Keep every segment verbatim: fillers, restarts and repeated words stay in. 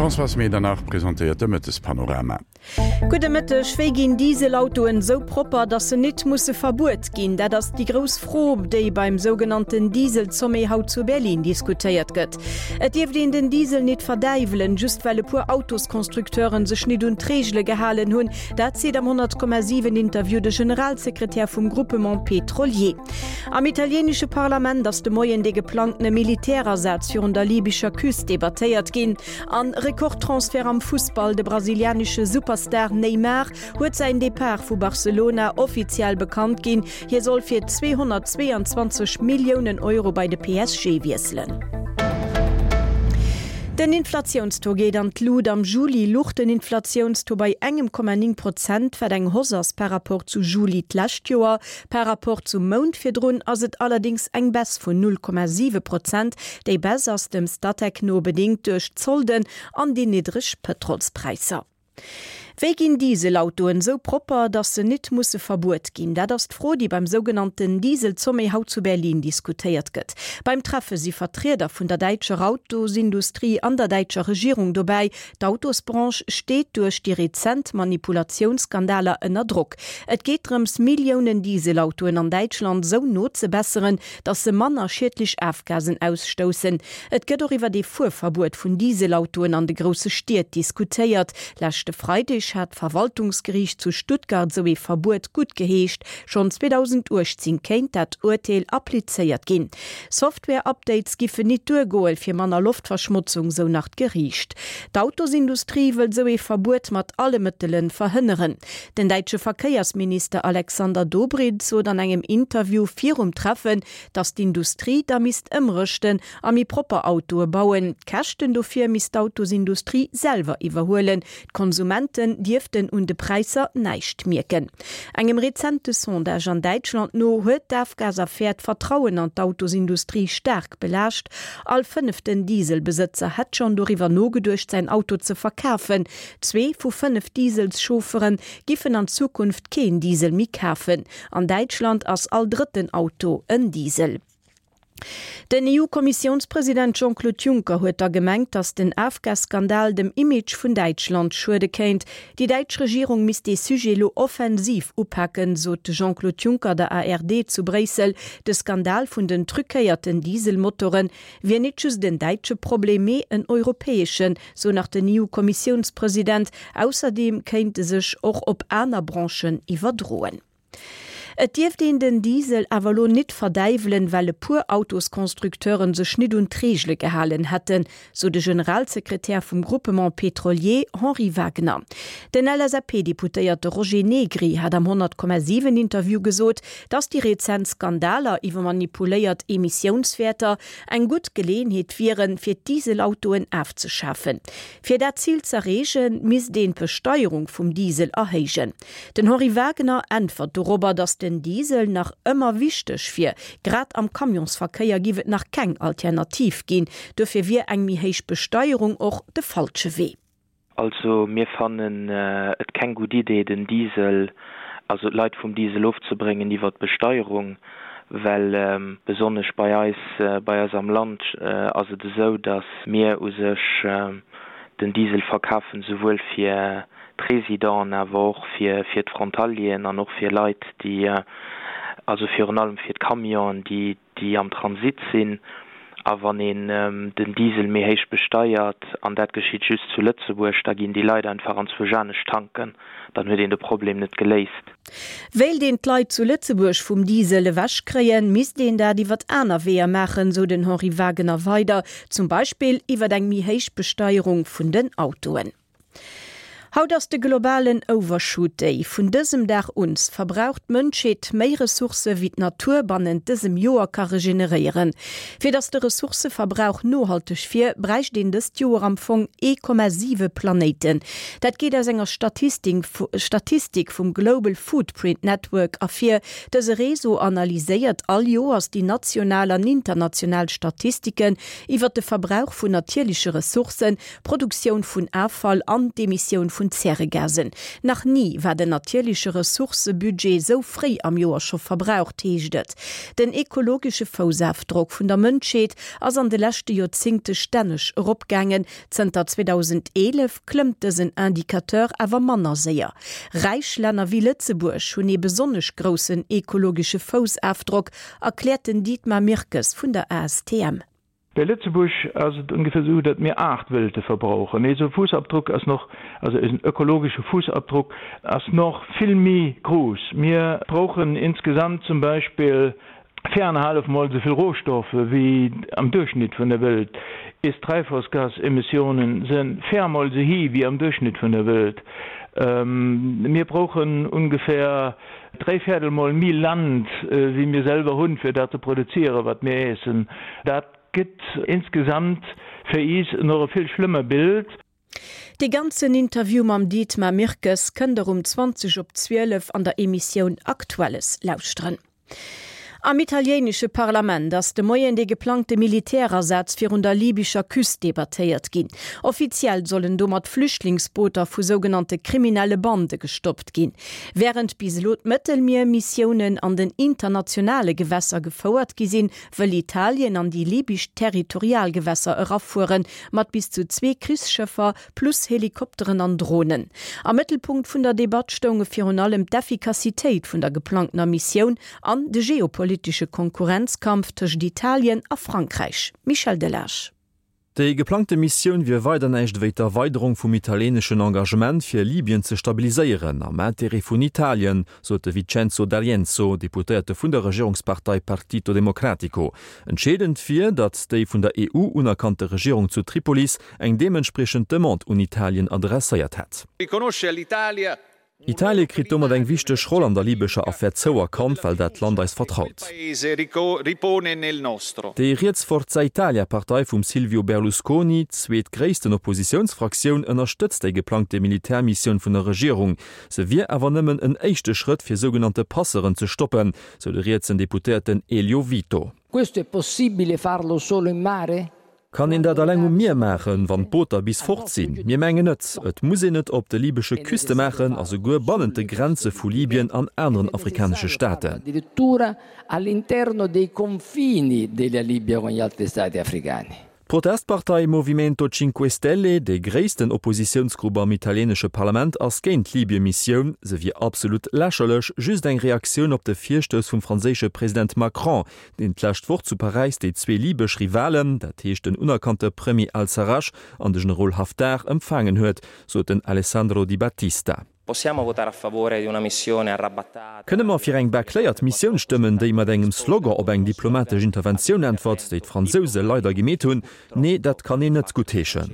François May danach präsentierte mit das Panorama. Gute Mitte schwegin Dieselautoen so proper, dass se net musse verbot gin, da das die groß froh, die beim sogenannten Dieselzommehaut zu Berlin diskutiert gött. Et jeef den den Diesel net verdeivelen, just weil pur Autoskonstrukteuren sech net und Tregelle gehalen hun, dat se am hundert Komma sieben Interview de Generalsekretär vom Groupement Petrolier. Am italienische Parlament, das de Moien de geplante Militärersatz für der libyscher Küste debattiert gin, an Rekordtransfer am Fußball de brasilianische Superstar Neymar huet sein Depart vu Barcelona offiziell bekannt gin. Hier soll fir zweihundertzweiundzwanzig Millionen Euro bei de P S G wieselen. Den Inflationstor geht an Lud am Juli lucht den Inflationstor bei engem Komma neun Prozent ver eng Hosers per rapport zu Juli Lächtjoer, per rapport zu Moundfirdrun as et allerdings eng Bess vun null Komma sieben Prozent, déi bessers dem Statechno bedingt durch Zolden an die niedrigsch Petrolspreiser. Wegin Dieselautoen so proper, dass se net musse verbot gin, da das froh, die beim sogenannten Dieselzommehaut zu Berlin diskutiert gëtt. Beim Treffe sie Vertreter vun der deitscher Autosindustrie an der deitscher Regierung dabei, d'Autosbranche steht durch die rezent Manipulationsskandale ënner Druck. Et geht rums Millionen Dieselautoen an Deutschland so not ze besseren, dass se manner schädlich Afgasen ausstoßen. Et gëtt iwwer de Fuhrverbot vun Dieselautoen an de grosse Stiert diskutiert. Lächte Freitag hat Verwaltungsgericht zu Stuttgart sowie Verbot gut geheescht, schon zweitausendachtzehn kennt dat Urteil appliziert gin. Software-Updates gife nicht durchgoel fir manner Luftverschmutzung so nach geriecht. D'Autosindustrie will sowie Verbot mat alle Mittelen verhindern. Den deutsche Verkehrsminister Alexander Dobrindt so an engem Interview vierum treffen, dass die Industrie da mist ëmrüchten am i proper Auto bauen. Kächten dofir mis d'Autosindustrie selber überholen. Konsumenten Diften und de Preiser neicht mirken. Engem rezente Sondage an Deutschland no huet d'Afgaser fährt Vertrauen an d'Autosindustrie stark belascht. All fünften Dieselbesitzer hat schon darüber no gedurcht sein Auto zu verkaufen. Zwei vu fünf Dieselschoferen giffen an Zukunft kein Diesel mi kaufen. An Deutschland als all dritten Auto ein Diesel. Den E U-Kommissionspräsident Jean-Claude Juncker huet er gemengt, dass den Afgas-Skandal dem Image vun Deutschland schurde kennt. Die deutsche Regierung mis de Sujelo offensiv uppacken, so Jean-Claude Juncker der A R D zu Brüssel. De Skandal vun den trückeierten Dieselmotoren wie nicht just den deutsche Probleme en europäischen, so nach den E U-Kommissionspräsident. Außerdem kennt sich auch op aner Branchen iwwerdroen. Et dief den den Diesel avalo net verdeivelen, weil pur Autoskonstrukteuren se Schnitt und Tregelle gehalen hatten, so de Generalsekretär vom Groupement Petrolier Henri Wagner. Den L S A P-Deputéierte Roger Negri hat am hundert Komma sieben Interview gesot, dass die rezent Skandaler iwwer manipuléiert Emissionswerter eng gut Gelegenheit wären, fir Dieselautoen aufzuschaffen. Fir dat Ziel zerregen miss den Besteuerung vom Diesel erhegen. Den Henri Wagner antwortet darüber, dass den Diesel nach immer wichtig fir. Grad am Kamionsverkehr givet nach kein Alternativ gehen, dafür wir eng mi heich Besteuerung auch de falsche Weh. Also mir fanden äh, et kein gute Idee, den Diesel, also Leute vom Diesel aufzubringen, die wird Besteuerung, weil ähm, besonders bei uns, äh, bei uns am Land, äh, also so, dass wir us äh, den Diesel verkaufen, sowohl für Präsident, aber auch für, für die Frontalien und auch für Leute, die, also für allem für die Kamion, die, die am Transit sind. Aber wenn ähm, den Diesel mehr heisch besteuert, und das geschieht just zu Lützeburg, da gehen die Leute einfach ans Vajanisch tanken, dann wird ihnen das Problem nicht gelöst. Weil den Leute zu Lützeburg vom Diesel wasch kriegen, muss den da die wat einer Wehr machen, so den Henri Wagner weiter, zum Beispiel über die mehr heisch Besteuerung von den Autoen. Haut aus de globalen Overshoot Day vun diesem Dach uns verbraucht Mënscheet méi Ressource wie d' Naturbannen diesem Joer ka regenerieren. Für das de Ressourceverbrauch nohalteg fir breicht den des Joer am Fong eins Komma sieben Planeten. Dat geht aus enger Statistik, Statistik vom Global Footprint Network afir, dese Reso analyséiert all Joers die national an international Statistiken iwwer de Verbrauch vun natierliche Ressourcen, Produktion vun Abfall an Demission vun Zerregasen. Nach nie war de natürliche Ressourcebudget so frei am Joer schon verbraucht heeschtet. Den ekologische Fußabdruck vun der Mënscheet ass an de lächte Jozingte stännech opgangen, zenter zweitausendelf klemmte se Indikateur awer Manner séier. Reichslänner wie Lützeburg hun e besonnech grossen ekologische Fußabdruck, erklärten Dietmar Mirkes vun der A S T M. Bei Lützeburg ist es ungefähr so, dass wir acht Wilte verbrauchen. Also Fußabdruck ist noch, also ist ein ökologischer Fußabdruck, ist noch viel mehr groß. Wir brauchen insgesamt zum Beispiel viereinhalb Mal so viel Rohstoffe wie am Durchschnitt von der Welt. Ist Treibhausgasemissionen sind viermal so hoch wie am Durchschnitt von der Welt. Ähm, wir brauchen ungefähr drei Viertel Mal mehr Land, äh, wie wir selber haben, für das zu produzieren, was wir essen. Das gibt insgesamt für uns noch ein viel schlimmer Bild. Die ganzen Interview mam Dietmar Mirkes könnt ihr um zwanzig op zwölf an der Emission Aktuelles lauschtren. Am italienische Parlament ass de Moien de geplante Militärersatz fir un der libyscher Küst debatteiert ginn. Offiziell sollen do mat Flüchtlingsbooter vu sogenannte kriminelle Bande gestoppt ginn. Während bis lot Mëttelmeer-Missionen an den internationale Gewässer gefauert gesinn, well Italien an die libysch Territorialgewässer eraffuhren, mat bis zu zwei Kriegsschiffer plus Helikopteren an Drohnen. Am Mittelpunkt vun der Debattstunge fir un allem d'Effikazitéit vun der geplanter Mission an de Geopolitik politische Konkurrenzkampf zwischen Italien a Frankreich. Michel Delage. Die geplante Mission wie weiter nicht weit der Erweiterung vom italienischen Engagement für Libyen zu stabilisieren. Am Intere von Italien, so der Vincenzo D'Arienzo, Deputierte von der Regierungspartei Partito Democratico. Entscheidend für, dass die von der E U unerkannte Regierung zu Tripolis eng dementsprechend Demande an Italien adressiert hat. Italien kriegt immer eng wichtig Rolle an der libyscher Affäre zu erkannt, weil das Land ist vertraut. Die Rietsforza Italia-Partei von Silvio Berlusconi, zweitgrößten Oppositionsfraktion, unterstützt die geplante Militärmission von der Regierung. Sie will aber nimmen einen echten Schritt für sogenannte Passeren zu stoppen, so der Rietsen-Deputierten Elio Vito. Questo è possibile farlo solo in mare? Kan in der der Länge Meer machen, wann Booter bis fortziehen. Mir mengen net, et muss net op de libysche Küste machen, also go bannende Grenze vu Libyen an anderen afrikanische Staaten. Addirittura all'interno dei confini della Libia con gli altri stati africani. Protestpartei Movimento cinque Stelle, de gréissten Oppositionsgruppe am italienische Parlament as géint Libyen-Mission, se wie absolut lächerlech just eng Reaktion op de Vierstöss vum franzésche Präsident Macron, den d'Lächtwoch zu Paris de zwee libysch Rivalen, dat heecht den unerkannte Premier al-Sarraj an de General Haftar empfangen huet, so den Alessandro Di Battista. Kënne man fir eng bekléiert Mission stimmen, déi mat engem Slogger op eng diplomatsch Intervention entwert, déit Franzose leider gemet hun, nee, dat kann e net gut heechen.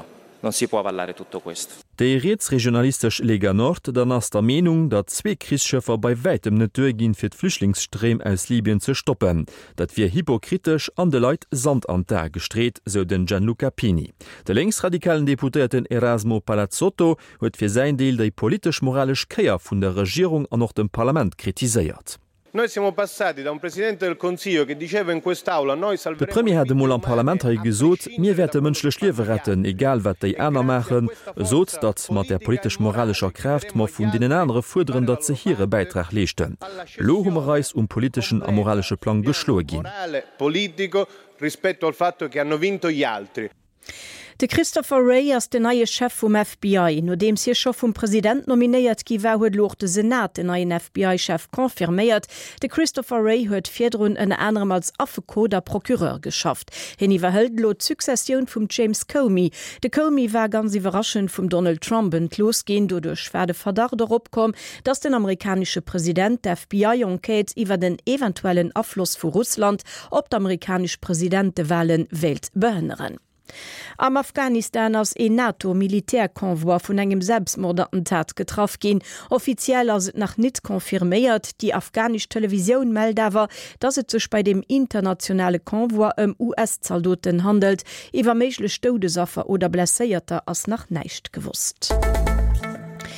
Dei Reetsregionalistisch Lega Nord dann ass der Menung, dat zwee Kriegsschëffer bei weitem net durchginn fir d Flüchtlingsstreem aus Libyen ze stoppen. Dat wir hypokritisch an de Leiit Sand an der gestreet, so den Gianluca Pini. De längsradikalen Deputierten Erasmo Palazzotto huet fir sein Deel déi politisch-moralisch Kreier vun der Regierung an noch dem Parlament kritiséiert. Noi siamo passati da un presidente del Consiglio che diceva in quest'aula noi salveremo. De Premier hat dem am Parlament gesot, mir werde menschlech Liewe retten, egal wat déi Äner machen, sot dat mat der politisch-moralischer Kräft ma vun denen andere fuderen, dat ze hire Beitrag lechten. Lohumreis um politischen a moralische Plan geschloe gin. Politico rispetto al fatto che hanno vinto gli altri. De Christopher Wray as den neue Chef vom F B I, no dem sie schon vom Präsident nominiert giwer huet loch de Senat den neuen F B I-Chef konfirméiert. De Christopher Wray huet firrun en anderem als Affeko der Prokureur geschafft. Hin iwwerhëlt lo Succession vum James Comey. De Comey war ganz überraschend vum Donald Trump losgehen, dodurch werde Verdacht opkom, dass den amerikanische Präsident der F B I-Enquete iwwer den eventuellen Abfluss vu Russland op d' amerikanische Präsident de Wahlen Welt behënneren. Am Afghanistan ass e NATO-Militärkonvoi vun engem Selbstmordattentat getraf gin. Offiziell as et nach net konfirméiert, die afghanisch Television meldawer, dat et sech bei dem internationale Konvoi ëm U S-Zaldoten handelt, iwwer méigle Stoudesaffer oder blesséierter ass nach neicht gewusst.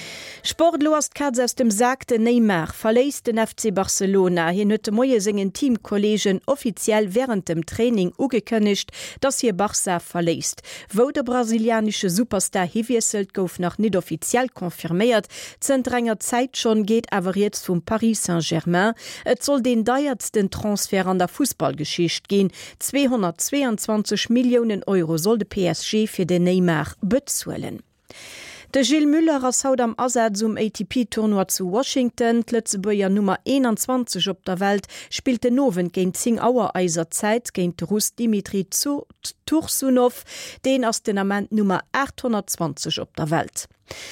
Sportlos Katz aus dem sagte Neymar verlässt den F C Barcelona. Hier huet moie singen Teamkollegen offiziell während dem Training ugekönnecht, dass hier Barça verlässt. Wo der brasilianische Superstar hiwieselt gouf noch nicht offiziell konfirmiert. Zent enger Zeit schon geht aber jetzt vom Paris Saint-Germain. Et soll den deiertsten Transfer an der Fußballgeschichte gehen. zweihundertzweiundzwanzig Millionen Euro soll de P S G für den Neymar bezuelen. De Gilles Müller ass haut am Asad zum A T P-Tournoi zu Washington, Lëtzebuier Nummer einundzwanzig op der Welt, spielte Nowen géint zing Auer eiser Zeit géint Russ Dimitri Tursunow, den ass den Amment Nummer achthundertzwanzig op der Welt.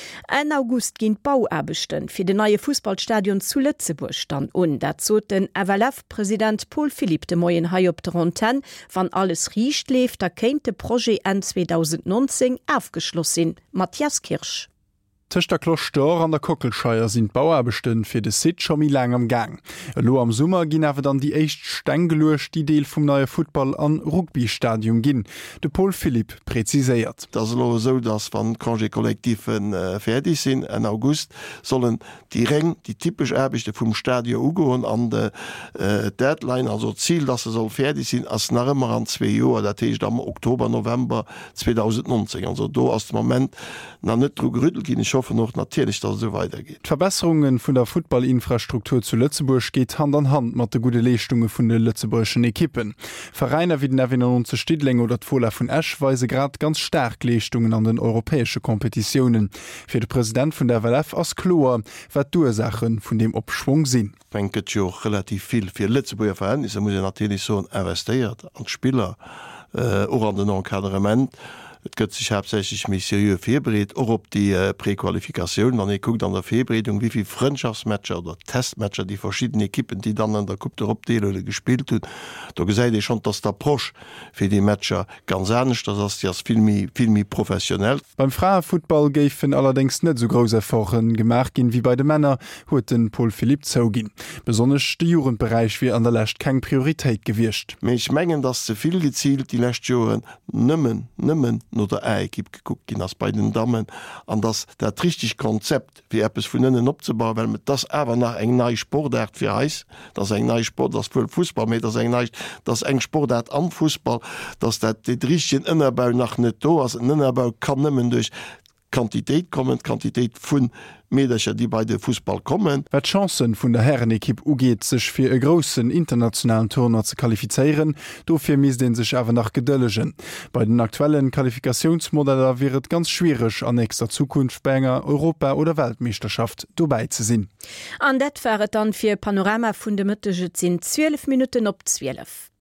En August ginint Bauerbechten fir de neue Fußballstadion zu Lützeburg stand un. Dat zot den A W L F-Präsident Paul Philipp de Moien Hai op der Ronten, wann alles riecht leef, da kéint de Pro en zweitausendneunzehn aufgeschloss sinn. Matthias Kirsch. Tech der Kloster an der Kockelscheier sind Bauerbechten fir de Sit schon mi lang am Gang. Lo am Summer ginn awer dann die echt stenggelucht die Deel vum neue Football an Rugbystadium ginn. De Paul Philipp präziséiert. Das lo so, dats van Kongékollektiven äh, fertig sinn en August sollen die Reng die typisch Erbichte vum Stadion ugoen an de äh, Deadline also Ziel, dat se soll fertig sinn ass nachmmer an zwei Joer, dat teich am Oktober November zweitausendneunzehn. Also do as dem moment na net tro gerüttelt gin ich hoffe noch natürlich, dass es so weitergeht. Verbesserungen vun der Footballinfrastruktur zu Lützeburg geht Hand an Hand mat de gute Leistungen vun de lützeburgschen Ekippen. Vereine wie den Erwin zu Stidling oder Fola vun Esch weise grad ganz stark Leistungen an den europäische Kompetitionen. Für den Präsident vun der W L F as Kloer wat Ursachen vun dem Obschwung sinn. Denket jo relativ viel fir Lützeburger Verhältnisse muss natürlich so investiert an Spieler äh, oder an den Enkadrement. Et gëtt sich hauptsächlich mis serieux Febreet or op die äh, Präqualifikation, dann guckt an der Febreung wievi Freundschaftsmatscher oder Testmatscher die verschiedene Ekippen, die dann an der Coupe d'Europe Deele gespielt hun. Da gesäide schon, dass der Prosch fir die Matscher ganz ernst, das die filmi filmi professionell. Beim Frauenfootball géiffen allerdings net so groß erfochen gemerk gin wie bei de Männer huet den Paul Philipp zougin. Besonders de Jugendbereich wie an der Lächt keng Priorität gewircht. Mech menggen dat ze viel gezielt die Lächtjoren nëmmen nëmmen no der Eikipp geguckt gin ass bei den Dammmen an das dat richtig Konzept wie App es vun ënnen opzebauen, well mit das awer nach eng neii Sportart fir heis, dats eng neii Sport das vull Fußball mé eng neich dats eng Sportart am Fußball, dats dat de Drichen ënnerbau nach net do ass en ënnerbau kann nëmmen durch Quantitéit kommen, Quantitéit vun Medercher, die bei de Fußball kommen. Wat Chancen vun der Herrenekipp ugeet sech fir e grossen internationalen Turner ze qualifizieren, dofir mies den sech awer nach gedëllegen. Bei den aktuellen Qualifikationsmodeller wäret ganz schwierig an nächster Zukunft Bennger, Europa- oder Weltmeisterschaft dobei ze sinn. An dat wäret dann fir Panorama vun de Mëttege sinn zwölf Minuten op zwölf.